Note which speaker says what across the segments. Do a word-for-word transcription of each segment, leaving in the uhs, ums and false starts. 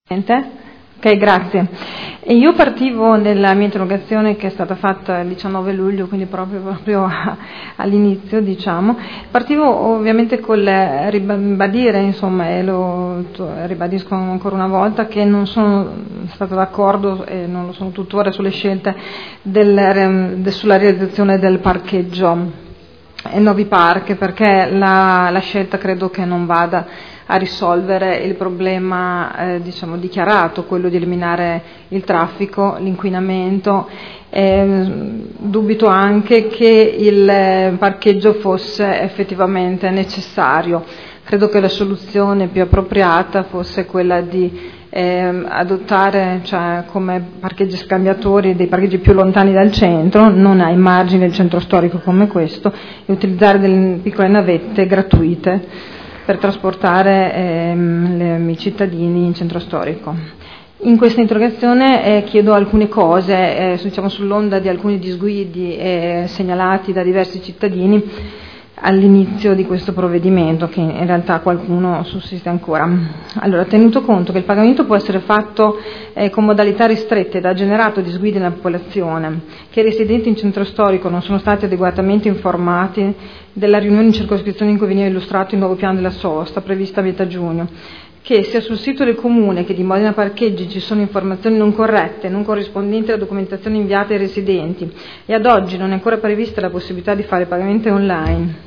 Speaker 1: Ok, grazie. E io partivo nella mia interrogazione, che è stata fatta il diciannove luglio, quindi proprio, proprio all'inizio, diciamo, partivo ovviamente col ribadire, insomma, e lo ribadisco ancora una volta, che non sono stata d'accordo e non lo sono tuttora sulle scelte del, de, sulla realizzazione del parcheggio e Novi Park, perché la, la scelta credo che non vada a risolvere il problema eh, diciamo dichiarato, quello di eliminare il traffico, l'inquinamento. Eh, dubito anche che il parcheggio fosse effettivamente necessario. Credo che la soluzione più appropriata fosse quella di eh, adottare, cioè, come parcheggi scambiatori dei parcheggi più lontani dal centro, non ai margini del centro storico come questo, e utilizzare delle piccole navette gratuite per trasportare ehm, le, i cittadini in centro storico. In questa interrogazione eh, chiedo alcune cose, eh, diciamo, sull'onda di alcuni disguidi eh, segnalati da diversi cittadini all'inizio di questo provvedimento, che in realtà qualcuno sussiste ancora. Allora, tenuto conto che il pagamento può essere fatto eh, con modalità ristrette ed ha generato disguidi nella popolazione, che i residenti in centro storico non sono stati adeguatamente informati della riunione in circoscrizione in cui veniva illustrato il nuovo piano della sosta, prevista a metà giugno, che sia sul sito del Comune che di Modena Parcheggi ci sono informazioni non corrette, non corrispondenti alla documentazione inviata ai residenti, e ad oggi non è ancora prevista la possibilità di fare pagamenti online.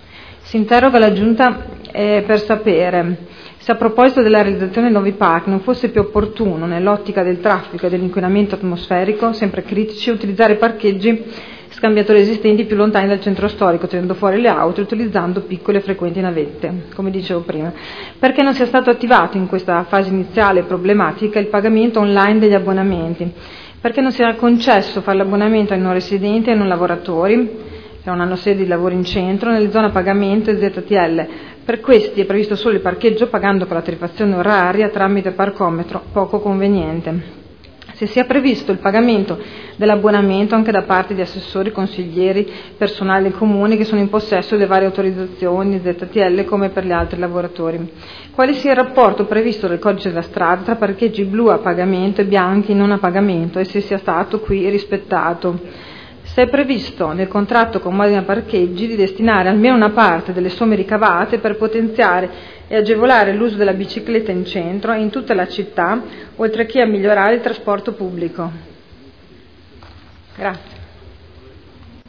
Speaker 1: Si interroga la Giunta eh, per sapere se a proposito della realizzazione di Novi Park non fosse più opportuno, nell'ottica del traffico e dell'inquinamento atmosferico, sempre critici, utilizzare parcheggi scambiatori esistenti più lontani dal centro storico, tenendo fuori le auto e utilizzando piccole e frequenti navette, come dicevo prima. Perché non sia stato attivato in questa fase iniziale problematica il pagamento online degli abbonamenti? Perché non sia concesso fare l'abbonamento ai non residenti e ai non lavoratori, che non hanno sede di lavoro in centro, nelle zone a pagamento e Z T L. Per questi è previsto solo il parcheggio pagando con la tarifazione oraria tramite parcometro, poco conveniente. Se sia previsto il pagamento dell'abbonamento anche da parte di assessori, consiglieri, personale del Comune che sono in possesso delle varie autorizzazioni Z T L come per gli altri lavoratori. Quale sia il rapporto previsto dal codice della strada tra parcheggi blu a pagamento e bianchi non a pagamento, e se sia stato qui rispettato. Se è previsto nel contratto con Modena Parcheggi di destinare almeno una parte delle somme ricavate per potenziare e agevolare l'uso della bicicletta in centro e in tutta la città, oltre che a migliorare il trasporto pubblico. Grazie.